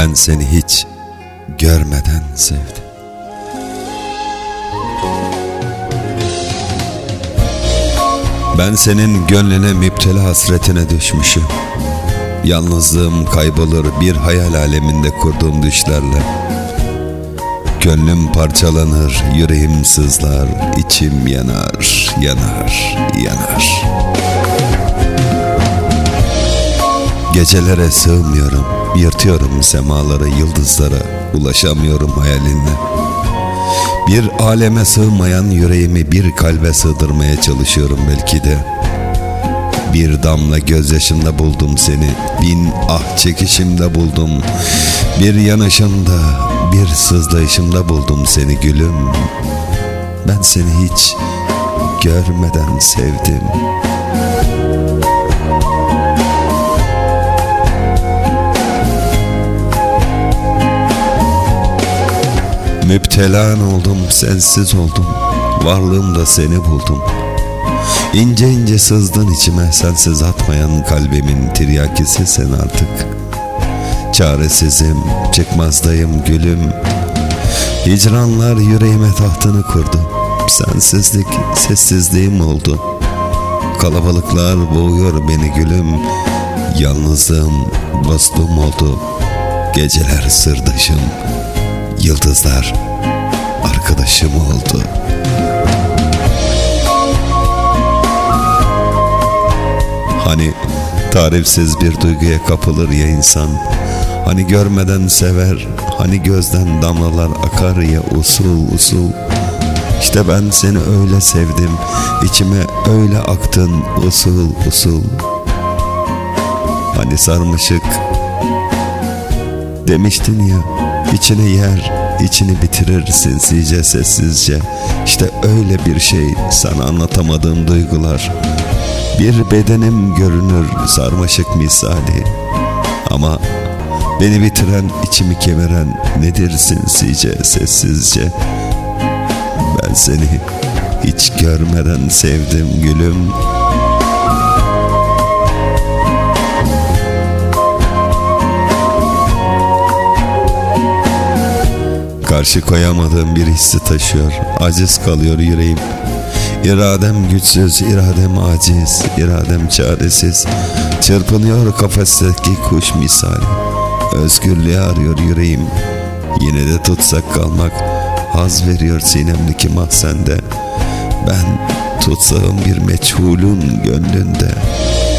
Ben seni hiç görmeden sevdim. Ben senin gönlüne müptela hasretine düşmüşüm. Yalnızlığım kaybolur bir hayal aleminde kurduğum düşlerle. Gönlüm parçalanır, yüreğim sızlar, içim yanar, yanar, yanar. Gecelere sığmıyorum, yırtıyorum semaları, yıldızlara, ulaşamıyorum hayalinle. Bir aleme sığmayan yüreğimi bir kalbe sığdırmaya çalışıyorum belki de. Bir damla gözyaşımda buldum seni, bin ah çekişimde buldum. Bir yanışımda, bir sızlayışımda buldum seni gülüm. Ben seni hiç görmeden sevdim. Müptelan oldum, sensiz oldum, varlığımda seni buldum. İnce ince sızdın içime, sensiz atmayan kalbimin tiryakisi sen artık. Çaresizim, çıkmazdayım gülüm. Hicranlar yüreğime tahtını kurdu. Sensizlik sessizliğim oldu. Kalabalıklar boğuyor beni gülüm. Yalnızlığım dostum oldu. Geceler sırdaşım, yıldızlar arkadaşım oldu. Hani tarifsiz bir duyguya kapılır ya insan. Hani görmeden sever, hani gözden damlalar akar ya usul usul. İşte ben seni öyle sevdim, içime öyle aktın usul usul. Hani sarmaşık demiştin ya, içine yer, içini bitirir sinsice sessizce. İşte öyle bir şey, sana anlatamadığım duygular. Bir bedenim görünür sarmaşık misali. Ama beni bitiren, içimi kemiren nedir sinsice sessizce. Ben seni hiç görmeden sevdim gülüm. Karşı koyamadığım bir hissi taşıyor, aciz kalıyor yüreğim. İradem güçsüz, iradem aciz, iradem çaresiz. Çırpınıyor kafesteki kuş misali. Özgürlüğü arıyor yüreğim. Yine de tutsak kalmak haz veriyor sinemdeki mahzende. Ben tutsağım bir meçhulun gönlünde.